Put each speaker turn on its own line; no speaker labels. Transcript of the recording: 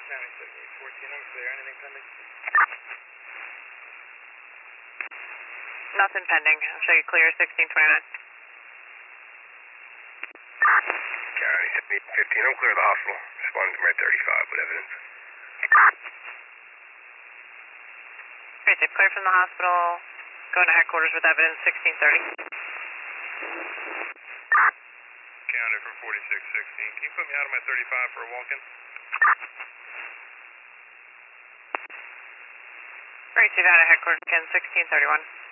County 7814, I'm clear. Anything pending?
Nothing pending. I'll show you clear 1629.
County 7815, I'm clear of the hospital. Responding to my 35 with evidence.
Great, they've cleared from the hospital. Going to headquarters with evidence 1630.
County from 4616. Can you put me out of my 35 for a walk-in?
Great, you've out of headquarters again 1631.